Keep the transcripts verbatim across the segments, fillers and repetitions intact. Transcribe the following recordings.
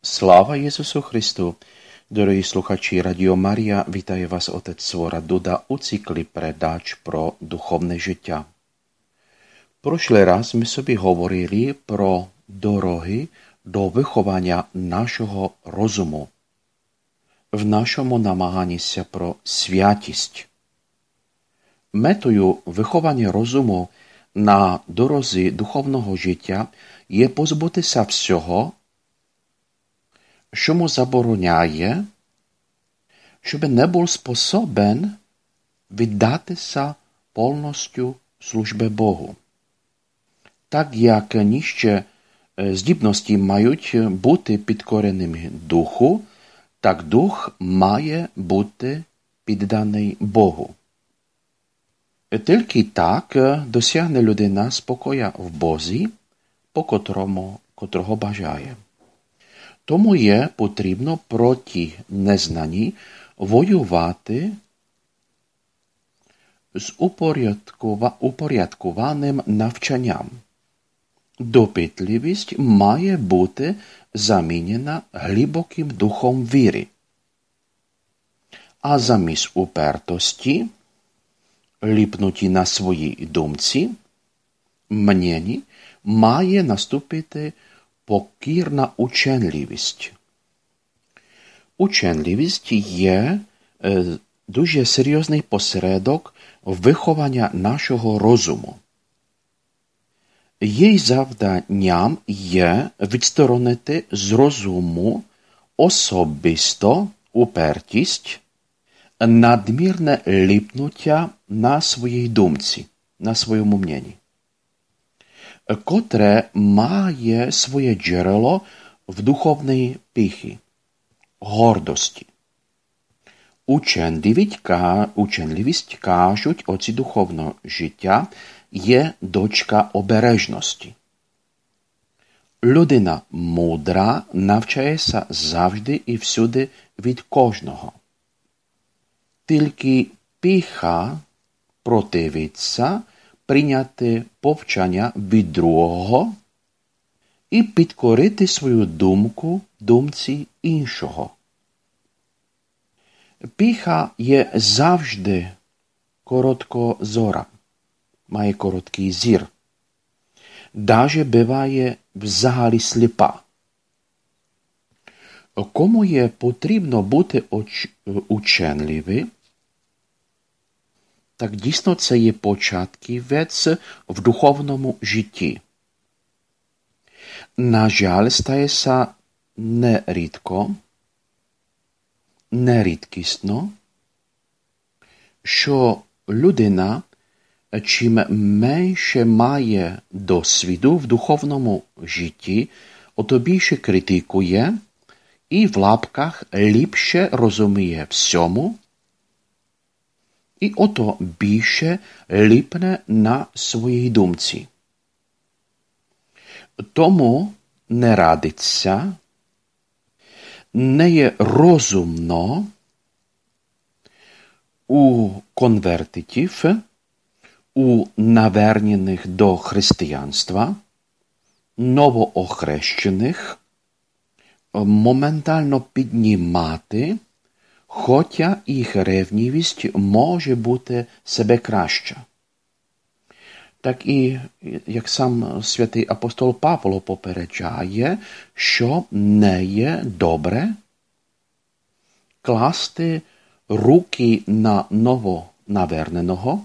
Слава Ісусу Христу! Дорогі слухачі Радіо Марія, вітає вас отець Свора Дуда у циклі передач про духовне життя. Прошлий раз ми собі говорили про дороги до виховання нашого розуму, в нашому намаганні про святість. Метою виховання розуму на дорозі духовного життя є позбутися всього, що му забороняє, щоб не був способен віддатися повністю службі Богу. Так як ніще здібності мають бути підкореними духу, так дух має бути підданий Богу. Тільки так досягне людина спокоя в Бозі, по котрому, котрого бажає. Тому є потрібно проти незнані воювати з упорядкованим навчанням. Допитливість має бути замінена глибоким духом віри. А замість упертості, ліпнуті на своїй думці, мнені, має наступити покірна ученливість. Ученливість є е, дуже серйозний посередок виховання нашого розуму. Її завданням є відсторонити з розуму особисто упертість, надмірне ліпнуття на своїй думці, на своєму мненні, котре має своє джерело в духовній пихі, гордості. Ученливість, кажуть отці духовного життя, є дочка обережності. Людина мудра навчається завжди і всюди від кожного. Тільки пиха противиться прийняти повчання від другого і підкорити свою думку думці іншого. Пиха є завжди короткозора, має короткий зір. Даже буває взагалі сліпа. Кому є потрібно бути ученливим, так дійсно це є початківець в духовному житті. На жаль, стається нерідко, нерідкісно, що людина, чим менше має досвіду в духовному житті, ото більше критикує і в лапках ліпше розуміє всьому, і ото більше ліпне на своїй думці. Тому не радиться, не є розумно у конвертитів, у навернених до християнства, новоохрещених, моментально піднімати, хоча їх ревнівість може бути себе краща. Так і, як сам святий апостол Павло попереджає, що не є добре класти руки на новонаверненого,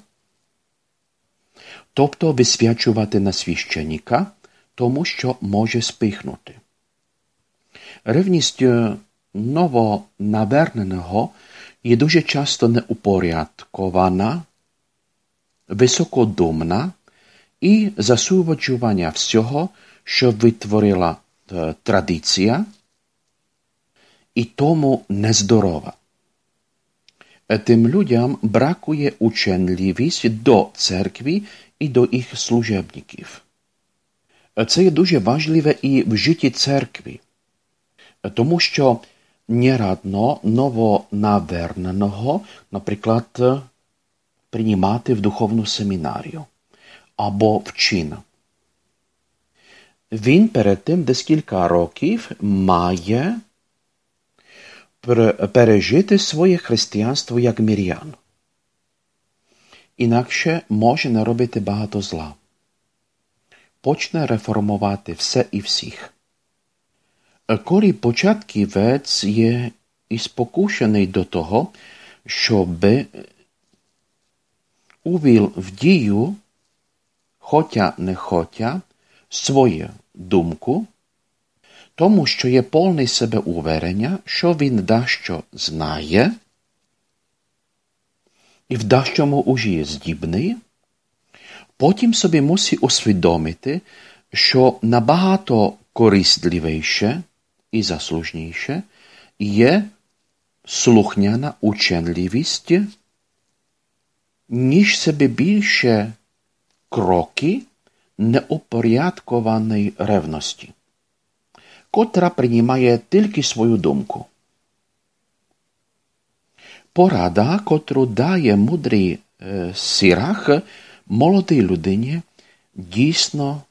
тобто висвячувати на священника, тому що може спихнути. Ревність новонаверненого є дуже часто неупорядкована, високодумна і засувачування всього, що витворила традиція, і тому нездорова. Тим людям бракує ученливість до церкви і до їх служебників. Це є дуже важливе і в житті церкви, тому що не радно новонаверненого, наприклад, приймати в духовну семінарію або в чин. він перед тим декілька років має пережити своє християнство як мирян. Інакше може наробити багато зла. Почне реформувати все і всіх. Коли початківець є і спокушений до того, щоби увів в дію, хотя не хотя, свою думку, тому що є повний себе уверення, що він дещо знає, і в дещому уже є здібний, потім собі мусить усвідомити, що набагато користливіше і заслужніше є слухняна ученливість, ніж себе більше кроки неупорядкованої ревності, котра приймає тільки свою думку. Порада, котру дає мудрий е, Сирах молодій людині, дійсно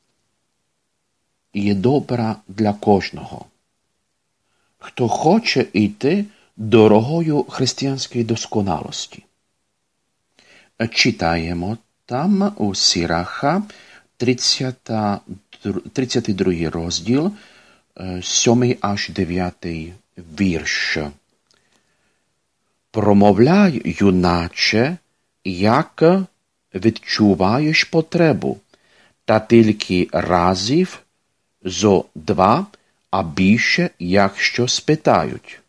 є добра для кожного, хто хоче йти дорогою християнської досконалості. Читаємо там у Сираха тридцятий другий розділ, сьомий аж дев'ятий вірш. Промовляй, юначе, як відчуваєш потребу, та тільки разів зо два, а більше, якщо спитають.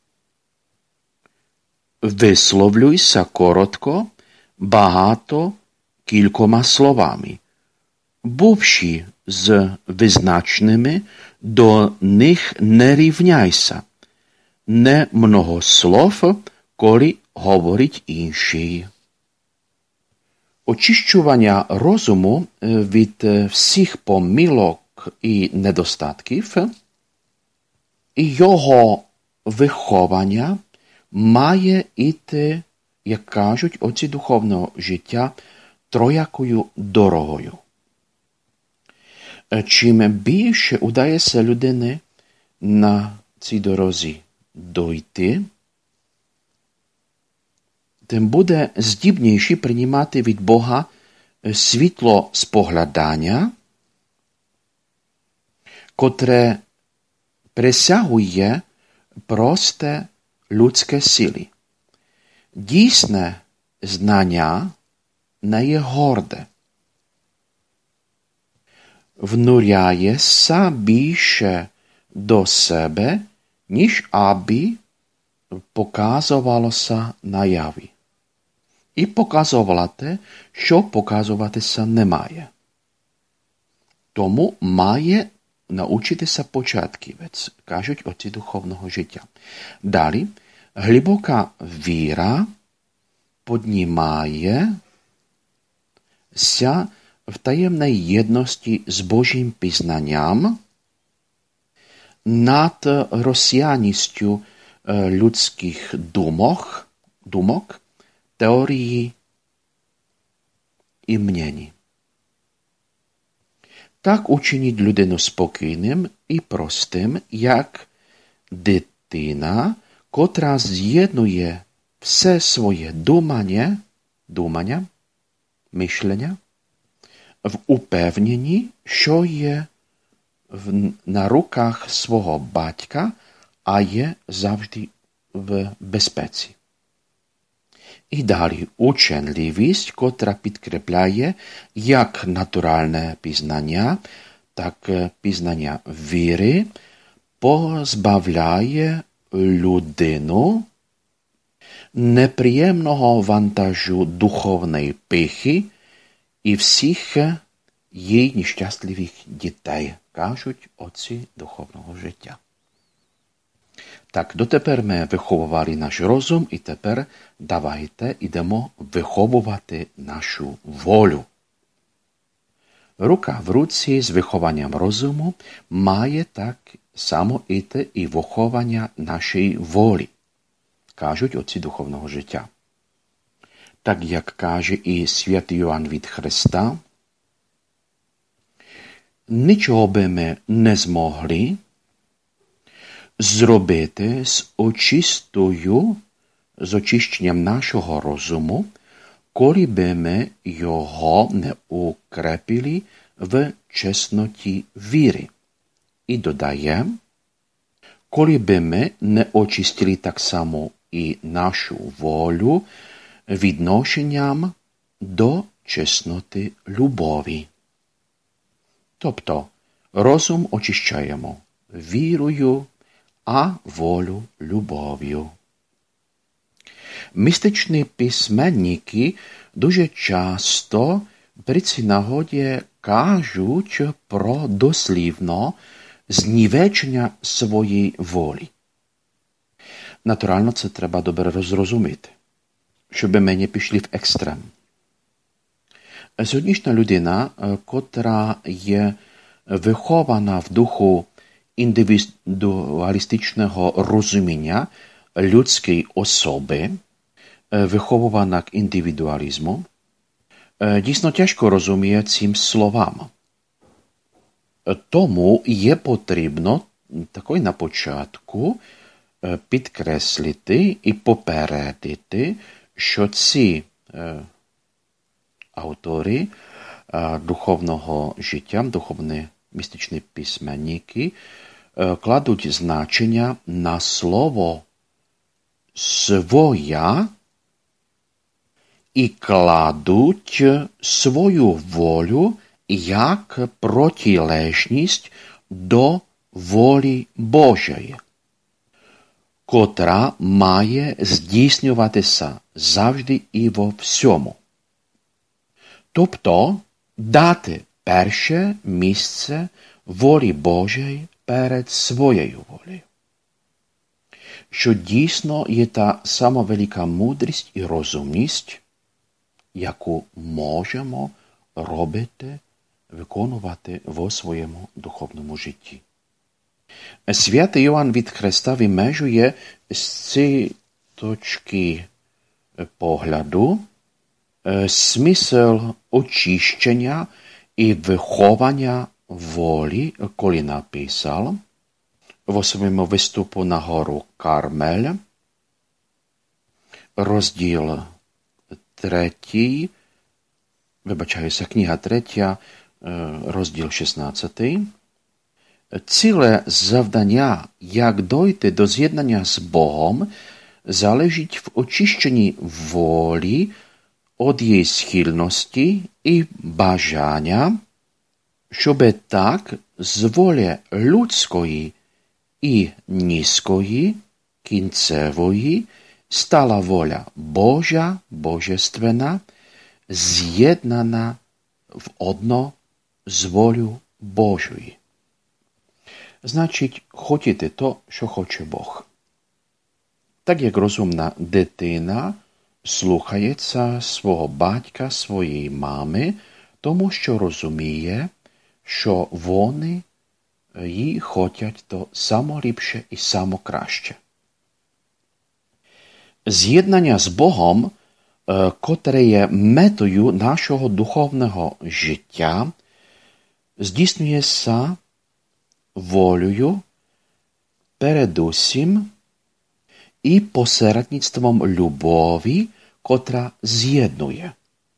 Висловлюйся коротко, багато, кількома словами. Бувши з визначними, до них не рівняйся. Не много слов, коли говорить інший. Очищування розуму від всіх помилок і недостатків і його виховання має іти, як кажуть отці духовного життя, троякою дорогою. Чим більше удається людини на цій дорозі дойти, тим буде здібніший приймати від Бога світло споглядання, котре присягує просте людське сили. Дійсне знання не є горде. Внуряється більше до себе, ніж аби показувалося наяві. І показувало те, що показуватися не має. Тому має научитися початківець, кажуть отці духовного життя. Далі, глибока віра піднімається в таємній єдності з Божим пізнанням над розсіяністю людських думок, думок, теорії і мнені. Так учинить людину спокійним і простим, як дитина, котра з'єднує все своє думання, думання, мишлення, в упевненні, що є в, на руках свого батька, а є завжди в безпеці. І далі ученливість, котра підкріпляє як натуральне пізнання, так пізнання віри, позбавляє людину неприємного вантажу духовної пихи і всіх її нещасливих дітей, кажуть отці духовного життя. Так, дотепер ми виховували наш розум, і тепер давайте ідемо виховувати нашу волю. Рука в руці з вихованням розуму має так само іти і виховання нашої волі, кажуть отці духовного життя. Так, як каже і святий Йоанн від Христа, нічого би ми не змогли зробити з очистою, з очищенням нашого розуму, коли би ми його не укрепили в чесноті віри. І додає, коли би ми не очистили так само і нашу волю відношенням до чесноти любові. Тобто, розум очищаємо вірою, а волю любов'ю. Містичні письменники дуже часто при цій нагоді кажуть про дослівно знівечення своєї волі. Натурально, це треба добре розрозуміти, щоб ми не пішли в екстрем. Сьогоднішня людина, котра є вихована в духу індивідуалістичного розуміння людської особи, виховувана к індивідуалізму, дійсно тяжко розуміє цим словам. Тому є потрібно такой на початку підкреслити і попередити, що ці автори духовного життя, духовні містичні письменники, кладуть значення на слово «своя» і кладуть свою волю як протилежність до волі Божої, котра має здійснюватися завжди і во всьому. Тобто, дати перше місце волі Божої перед своєю волею. Що дійсно є та сама велика мудрість і розумність, яку можемо робити, виконувати в своєму духовному житті. Святий Йоанн від Христа вимежує з цієї точки погляду смисл очищення і виховання волі, коли написав в своєму виступу на гору Кармель, розділ третій, вибачаюся, книга третя, розділ шістнадцятий. Ціле завдання, як дойти до з'єднання з Богом, залежить в очищенні волі від її схильності і бажання, щоб так з волі людської і низької, кінцевої, стала воля Божа, божественна, з'єднана в одно з волю Божої. Значить, хотіти то, що хоче Бог. Так як розумна дитина слухається свого батька, своєї мами, тому що розуміє, що вони їй хочуть то самоліпше і самокраще. З'єднання з Богом, котре є метою нашого духовного життя, здійснюється волею передусім і посередництвом любові, котра з'єднує.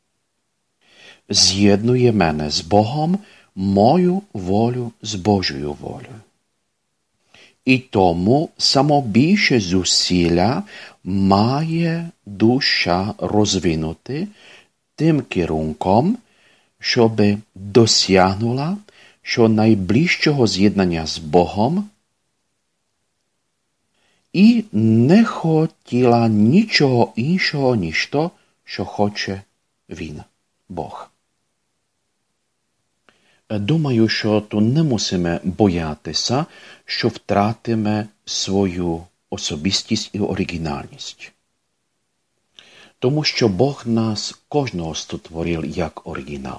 З'єднує мене з Богом, мою волю з Божою волею. І тому самобільше зусилля має душа розвинути тим керунком, щоб досягнула що найближчого з'єднання з Богом і не хотіла нічого іншого, ніж то, що хоче Він, Бог. Думаю, що тут не мусимо боятися, що втратимо свою особистість і оригінальність. Тому що Бог нас кожного створив як оригінал.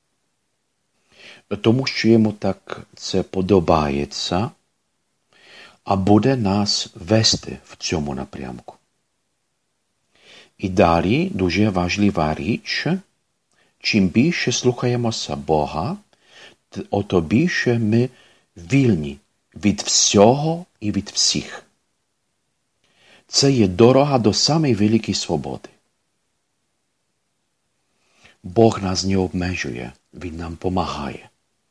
Тому що йому так це подобається, а буде нас вести в цьому напрямку. І далі дуже важлива річ, чим більше слухаємося Бога, о то більше ми вільні від всього і від всіх. Це є дорога до самої великої свободи. Бог нас не обмежує, Він нам помагає.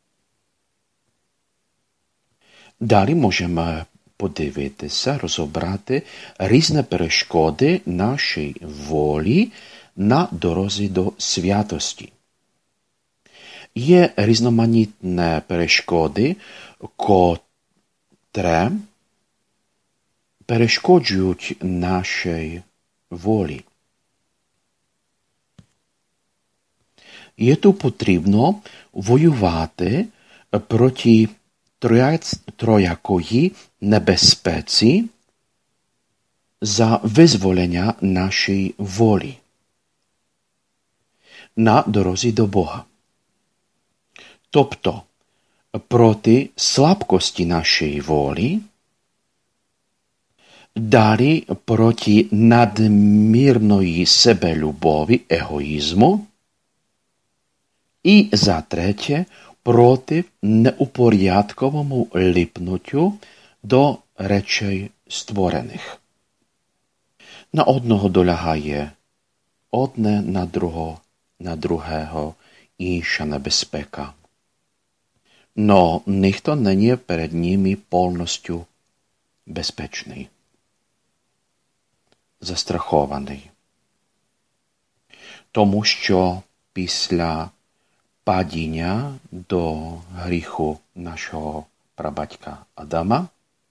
Далі можемо подивитися, розібрати різні перешкоди нашої волі на дорозі до святості. Є різноманітні перешкоди, котрі перешкоджують нашій волі. Є тут потрібно воювати проти троякої небезпеці за визволення нашої волі на дорозі до Бога. Тобто, проти слабкості нашої волі, далі проти надмірної себелюбові, егоїзму, і, за третє, проти неупорядковому липнутю до речей створених. На одного долягає одне, на другого, на другого інша небезпека. Но ніхто не є перед ними повністю безпечний, застрахований. Тому що після падіння до гріху нашого прабатька Адама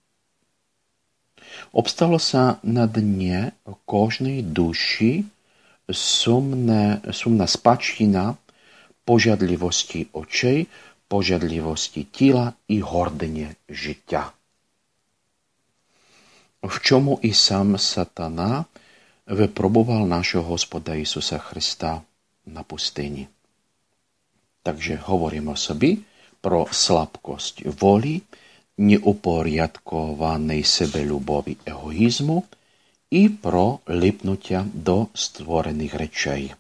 обсталося на дні кожної душі сумне, сумна спадщина пожадливості очей, пожадливості тіла і гордині життя. В чому і сам сатана випробував нашого Господа Ісуса Христа на пустині. Takže hovoríme собі про слабкость волі, неупорядкованої себелюбові, егоїзму і про липнуття до створених речей.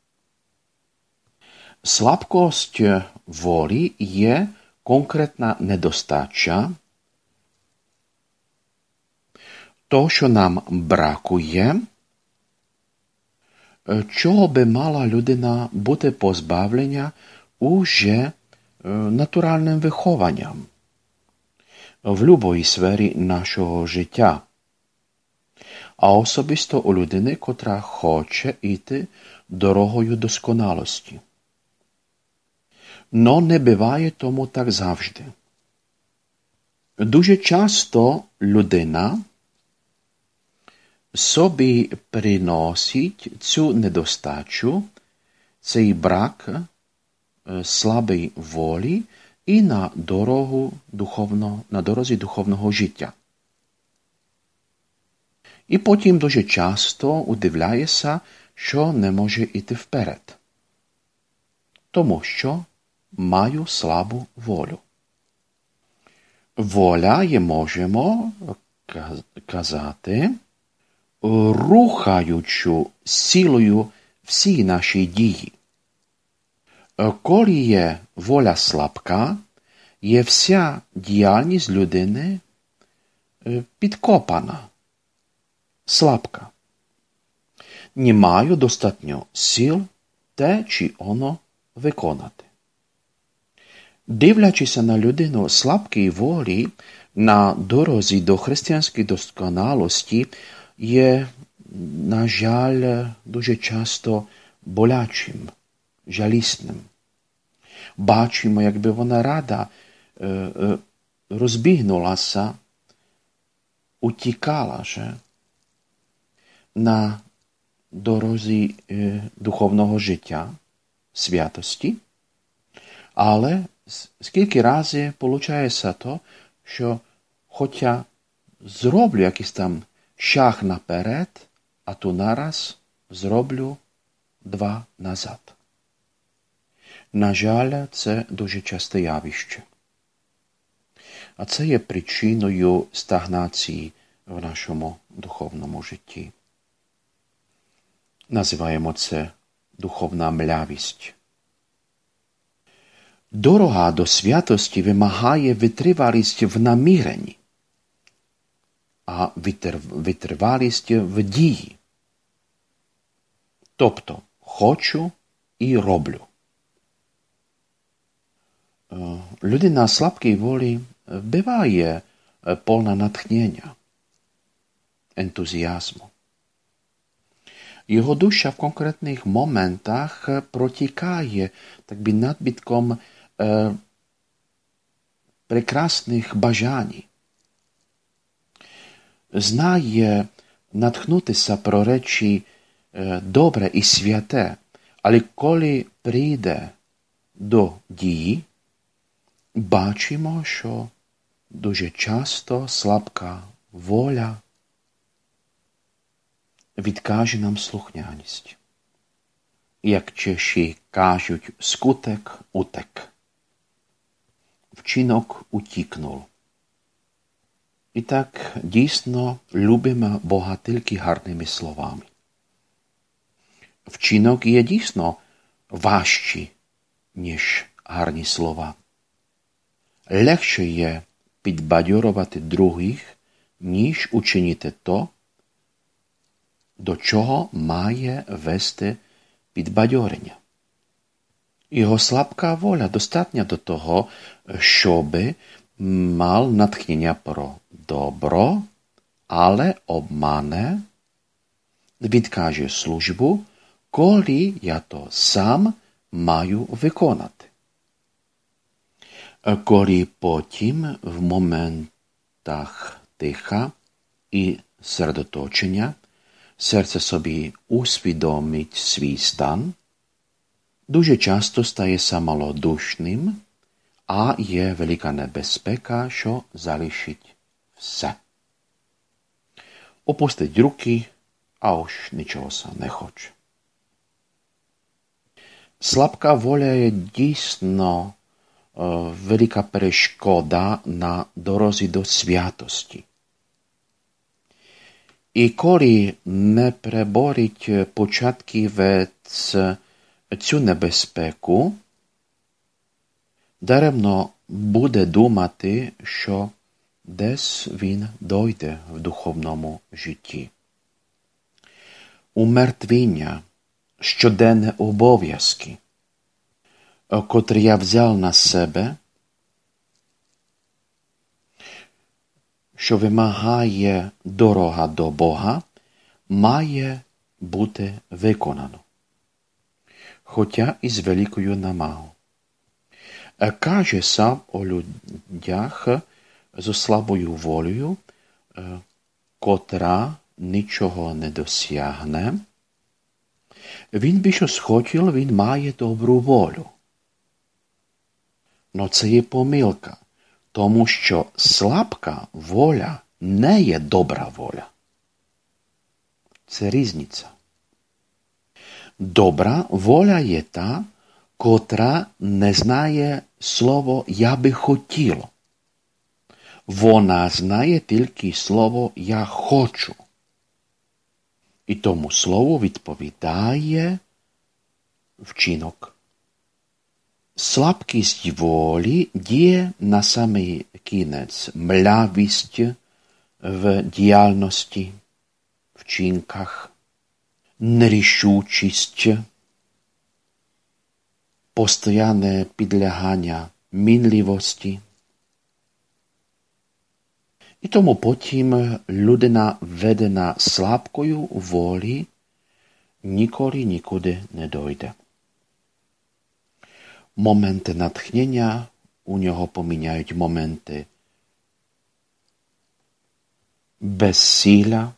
Слабкость волі є конкретна недостача, то, що нам бракує, чого би мала людина бути позбавлена уже натуральним вихованням в любої сфері нашого життя, а особисто у людини, котра хоче йти дорогою досконалості. Но не буває тому так завжди. Дуже часто людина собі приносить цю недостачу, цей брак слабої волі і на дорогу духовно, на дорозі духовного життя. І потім дуже часто удивляється, що не може йти вперед. Тому що маю слабу волю. Воля є, можемо казати, рухаючу силою всі наші дії. Коли є воля слабка, є вся діяльність людини підкопана, слабка. Не маю достатньо сил те чи оно виконати. Дивлячися на людину слабкої волі на дорозі до християнської досконалості, є, на жаль, дуже часто болячим, жалісним. Бачимо, якби вона рада е, е, розбігнулася, утікала же на дорозі е, духовного життя, святості, але скільки разів получається то, що хоча зроблю якийсь там шаг наперед, а то нараз зроблю два назад. На жаль, це дуже часте явище. А це є причиною стагнації в нашому духовному житті. Називаємо це духовна млявість. Дорога до святості вимагає витривалість в наміренні, а витривалість в дії. Тобто, хочу і роблю. Людина слабкої волі буває повна натхнення, ентузіазму. Його душа в конкретних моментах протікає, так би, надбитком е, прекрасних бажань. Знає натхнутися про речі е, добре і святе, але коли прийде до дії, бачимо, що дуже часто слабка воля відкаже нам слухняність. Як Чеші кажуть, скутек утек. Вчинок утікнув. І так дійсно любимо Бога тільки гарними словами. Вчинок є дійсно важчий, ніж гарні слова. Легше є підбадьорувати других, ніж учинити то, до чого має вести підбадьорення. Його слабка воля достатня до того, щоби мав натхнення про добро, але обмане, відкаже службу, коли я то сам маю виконати. Коли потім в моментах тиха і сердоточення серце собі усвідомить свій стан, дуже часто стає самолодушним, а є велика небезпека, що залишить все. Опустить руки, а уж нічого не хоче. Слабка воля є дійсно е, велика перешкода на дорозі до святості. І коли не переборить початківець цю небезпеку, даремно буде думати, що десь він дойде в духовному житті. Умертвіння, щоденні обов'язки, котрі я взяв на себе, що вимагає дорога до Бога, має бути виконано. Хоча і з великою намагою. Каже сам о людях зі слабою волею, котра нічого не досягне. Він би щось хотів, він має добру волю. Но це є помилка. Тому що слабка воля не є добра воля. Це різниця. Добра воля є та, котра не знає слово «я би хотіло». Вона знає тільки слово «я хочу». І тому слово відповідає вчинок. Слабкість волі діє на самий кінець, млявість в діяльності, вчинках, нерішучість, постоянне підлягання мінливості. І тому потім людина, ведена слабкою волі, ніколи нікуди не дойде. Моменти натхнення у нього поміняють моменти безсилля.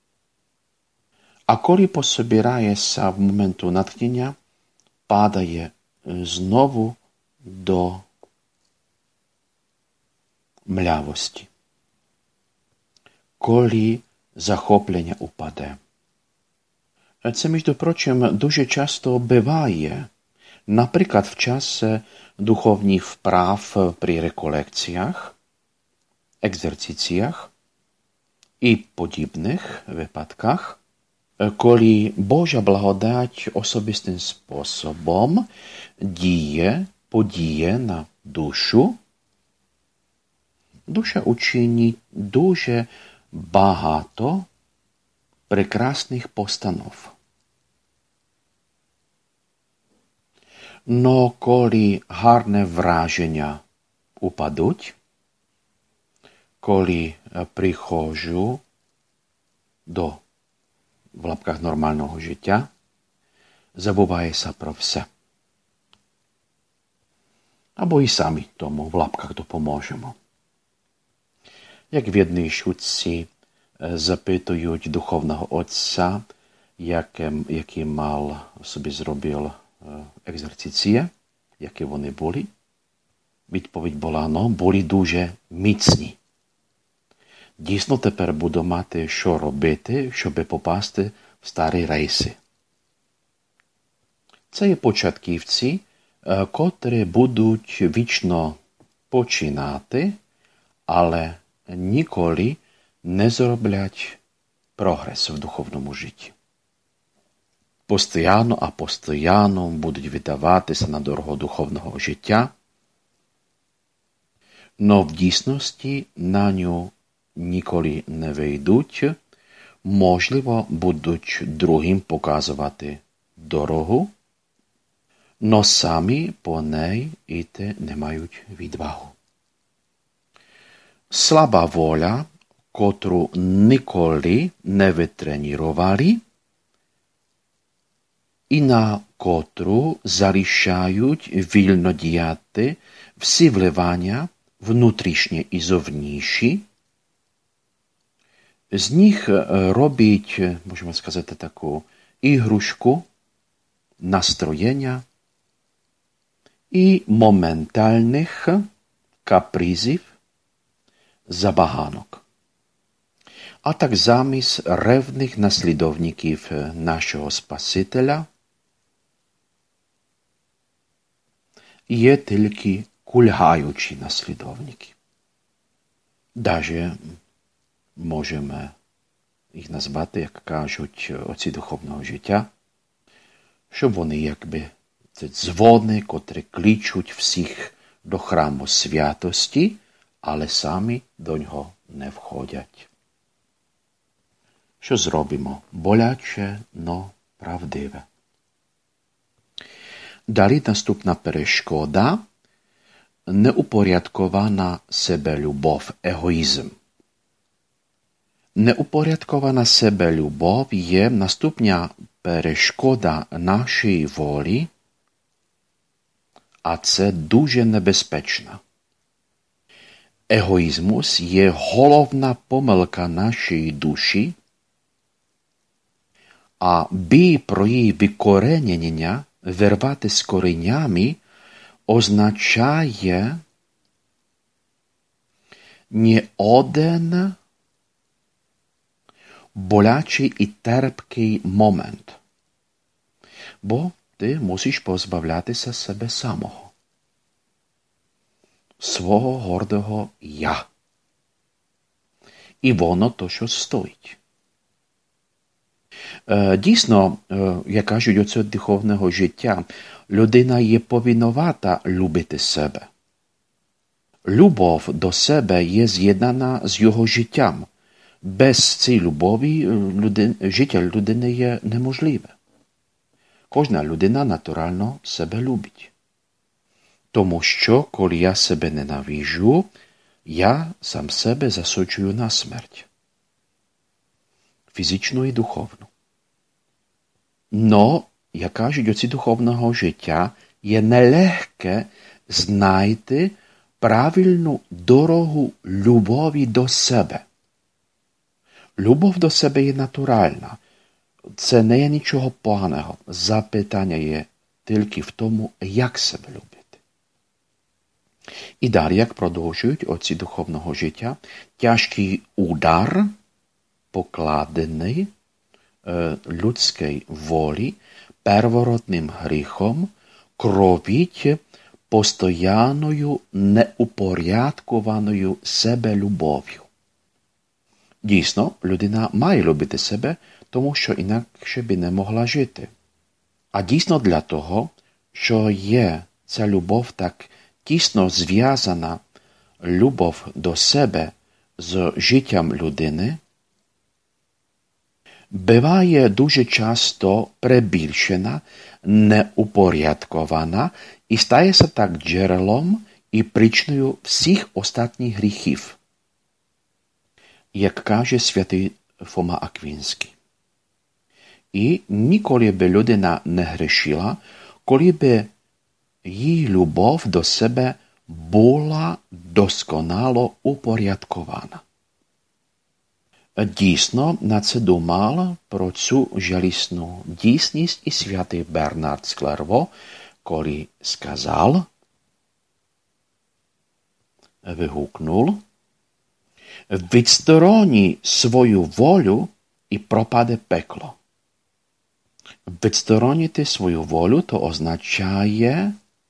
А коли пособирається в моменту натхнення, падає знову до млявості. Коли захоплення упаде. Це, між прочим, дуже часто буває. Наприклад, в час духовних вправ при реколекціях, екзерциціях і подібних випадках, коли Божа благодать особистим способом діє подіє на душу, душа учинить дуже багато прекрасних постанов. Но коли гарне враження упадуть, коли приходжу до, в лапках, нормального життя, забувається про все. Або і самі тому в лапках допоможемо. Як в jednej шутці запитують духовного отця, який мав собі зробив екзерциції, які вони були, відповідь була: ну, були дуже міцні. Дійсно, тепер буду мати, що робити, щоб попасти в старі рейси. Це є початківці, котрі будуть вічно починати, але ніколи не зроблять прогрес в духовному житті. Постоянно, а постоянно будуть віддаватися на дорогу духовного життя, но в дійсності на нього ніколи не вийдуть, можливо, будуть другим показувати дорогу, но самі по неї йти не мають відвагу. Слаба воля, котру ніколи не витренували, і на котру залишають вільно діяти всі вливання, внутрішні і зовнішні, з них робить, можемо сказати, таку ігрушку настроєння і моментальних капризів, забаганок. А так замість ревних наслідовників нашого Спасителя є тільки кульгаючі наслідовники. Даже можемо їх назвати, як кажуть отці духовного життя, щоб вони якби це дзвони, котрі кличуть всіх до храму святості, але самі до нього не входять. Що зробимо? Боляче, но правдиве. Далі наступна перешкода – неупорядкована себелюбов, егоїзм. Неупорядкована себелюбов є наступна перешкода нашої волі, а це дуже небезпечно. Егоїзмус є головна помилка нашої душі, а бій про її викоренення вирвати з коренями означає не один болячий і терпкий момент, бо ти мусиш позбавлятися себе самого, свого гордого «я». І воно то, що стоїть. Дійсно, як кажуть оце духовного життя, людина є повинувата любити себе. Любов до себе є з'єднана з його життям. Без цієї любові людин, життя людини є неможливе. Кожна людина натурально себе любить. Тому що, коли я себе ненавижу, я сам себе засуджую на смерть. Фізичну і духовну. Но, як кажуть отці духовного життя, є нелегке знайти правильну дорогу любові до себе. Любов до себе є натуральна. Це не є нічого поганого. Запитання є тільки в тому, як себе любити. І далі, як продовжують отці духовного життя, тяжкий удар, покладений е, людській волі, первородним гріхом, кровить постоянною неупорядкованою себелюбов'ю. Дійсно, людина має любити себе, тому що інакше би не могла жити. А дійсно для того, що є ця любов так тісно зв'язана, любов до себе з життям людини, буває дуже часто перебільшена, неупорядкована і стається так джерелом і причиною всіх остатніх гріхів, як каже святий Фома Аквінський. І ніколи би людина не грішила, коли би її любов до себе була досконало упорядкована. Дійсно, на це думав про цю жалісну дійсність і святий Бернард з Клерво, коли сказав, вигукнув, «Відстороні свою волю і пропаде пекло». Відсторонити свою волю – то означає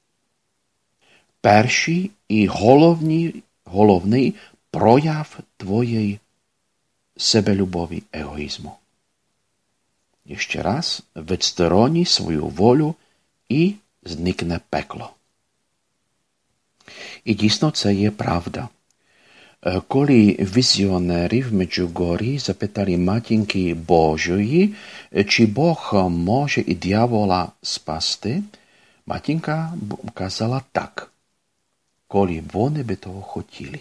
перший і головний, головний прояв твоєї себелюбові, егоїзму. Ще раз, відстороні свою волю і зникне пекло. І дійсно це є правда. Коли візіонери в Меджугорі запитали Матінки Божої, чи Бог може і дьявола спасти, Матінка казала так, коли вони би того хотіли.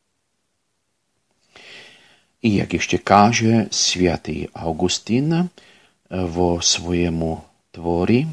І як ще каже святий Августин в своєму творі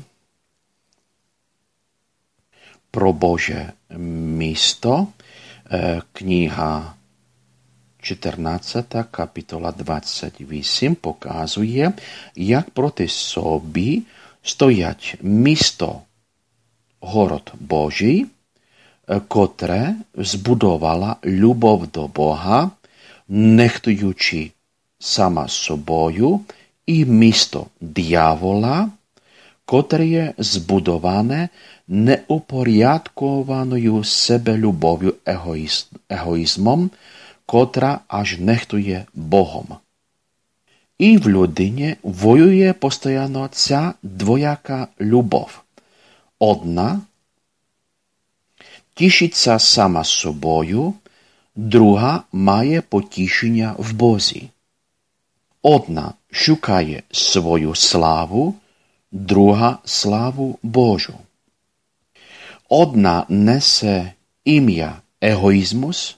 про Боже місто, книга чотирнадцята, капітола двадцять вісім, показує, як проти собі стоять місто, город Божий, котре збудувала любов до Бога, нехтуючи сама собою, і місто диявола, котре є збудоване неупорядкованою себелюбов'ю, егоїзмом, котра аж нехтує Богом. І в людині воює постійно ця двояка любов. Одна тішиться сама собою, друга має потішення в Бозі. Одна шукає свою славу, друга славу Божу. Одна несе ім'я егоїзмус,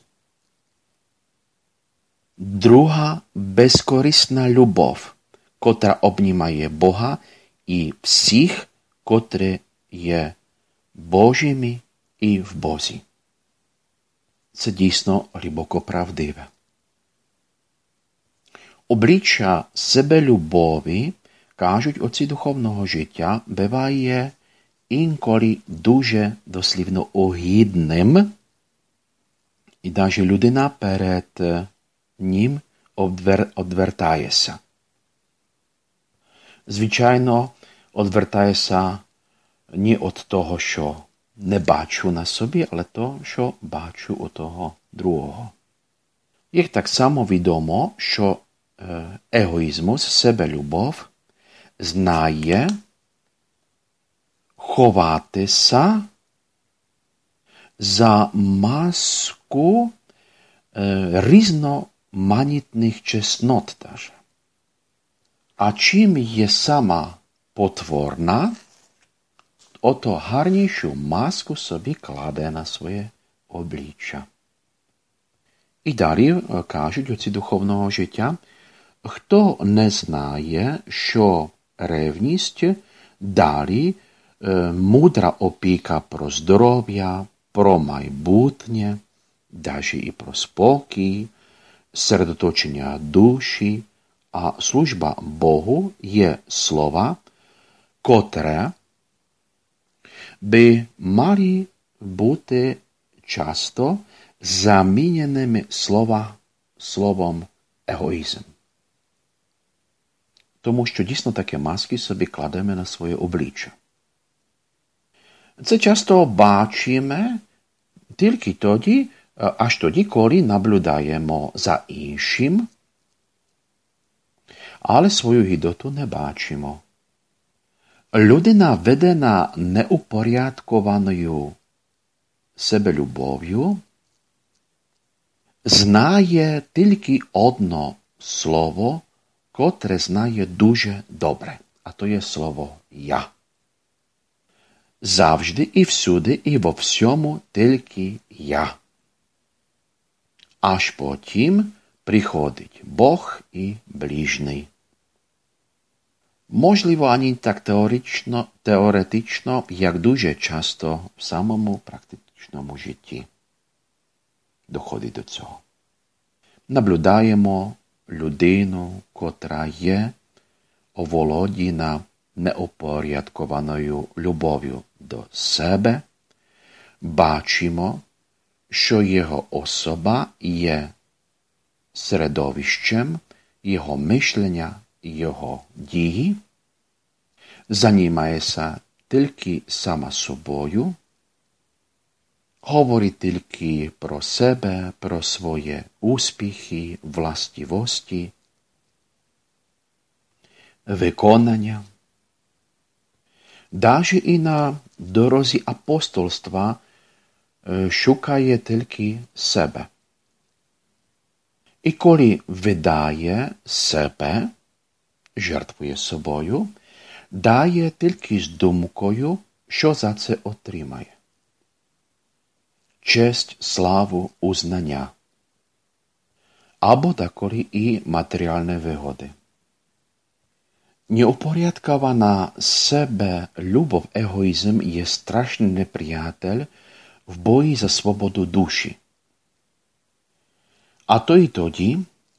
друга безкорисна любов, котра обнімає Бога і всіх, котрі є Божими і в Бозі. Це дійсно глибоко правдиве. Обличчя себелюбові, кажуть отці духовного життя, буває інколи дуже дослівно огидним, і навіть людина перед ним одвер... одвертається. Звичайно, одвертається не від того, що не бачу на собі, але то, що бачу у того другого. Їх так само відомо, що егоїзмус, себелюбов, знає ховатися за маску е, різноманітних чеснот даже. А чим є сама потворна, ото гарнішу маску собі кладе на своє обличчя. І далі кажуть отці духовного життя, хто не знає, що ревність далі е, мудра опіка про здоров'я, про майбутнє, навіть і про спокій, середоточення душі, а служба Богу є слова, котре би мали бути часто заміненими слова, словом егоїзм. Тому що дійсно таке маски собі кладемо на своє обличчя. Це часто бачимо тільки тоді, аж тоді, коли наблюдаємо за іншим, але свою гідоту не бачимо. Людина ведена неупорядкованою себелюбов'ю знає тільки одно слово, котре знає дуже добре, а то є слово «я». Завжди і всюди і во всьому тільки «я». Аж потім приходить Бог і ближній. Можливо, ані так теоретично, теоретично, як дуже часто в самому практичному житті доходить до цього. Наблюдаємо людину, котра є оволодіна неупорядкованою любов'ю до себе, бачимо, що його особа є середовищем його мишлення, його дії, займається тільки сама собою, говорить тільки про себе, про свої успіхи, властивості, виконання. Даже і на дорозі апостольства шукає тільки себе. І коли видає себе, жертвує собою, дає тільки з думкою, що за це отримає. Честь, славу, узнання. Або деколи і матеріальні вигоди. Неупорядкована себе любов, егоїзм є страшний неприятель в бої за свободу душі. А то й тоді,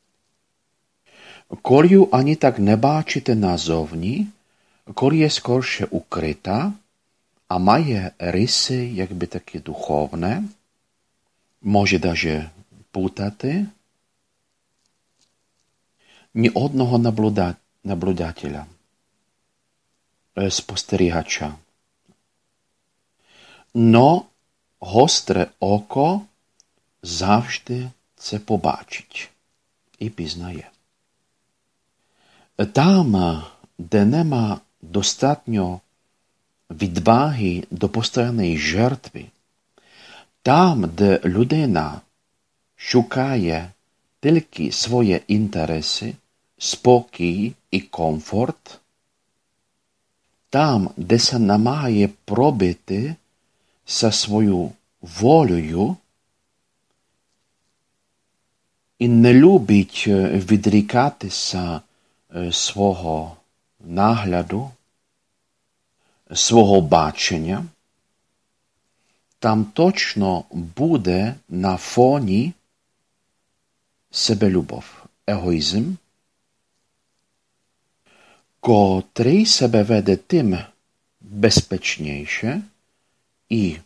коли ані так не бачите назовні, коли є скорше укрита, а має риси, якби такі духовне, може даже путати ні одного наблюда, наблюдателя, спостерігача. Но гостре око завжди це побачить і пізнає. Там, де нема достатньо відваги до постійної жертви, там, де людина шукає тільки свої інтереси, спокій і комфорт, там, де се намагає пробити за свою волею і не любить відрікатися свого нагляду, свого бачення, там точно буде на фоні себелюбов, егоїзм, котрий себе веде тим безпечніше і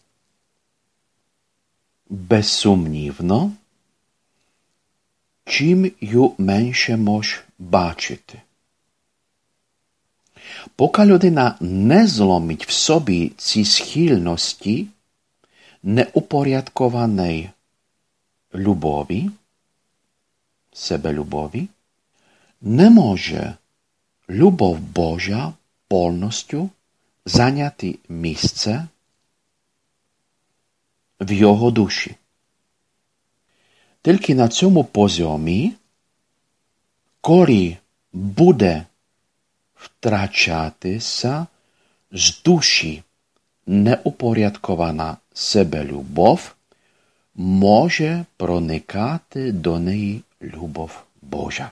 безсумнівно, чим ю менше мож бачити. Поки людина не зломить в собі ці схильності неупорядкованої любові, себелюбові, не може любов Божа повністю зайняти місце в його душі. Тільки на цьому позомі, коли буде втрачатися з душі неупорядкована себелюбов, може проникати до неї любов Божа.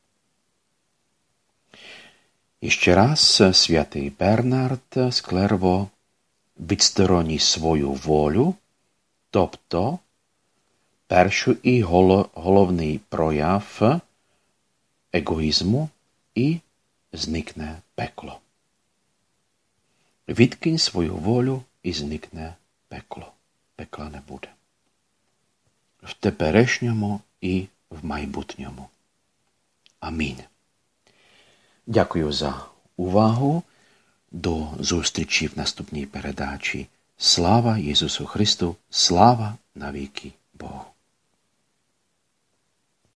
І ще раз святий Бернард з Клерво відсторонить свою волю, тобто перший і головний прояв егоїзму, і зникне пекло. Відкинь свою волю і зникне пекло. Пекла не буде. В теперішньому і в майбутньому. Амінь. Дякую за увагу. До зустрічі в наступній передачі. Слава Ісусу Христу, слава навіки Богу.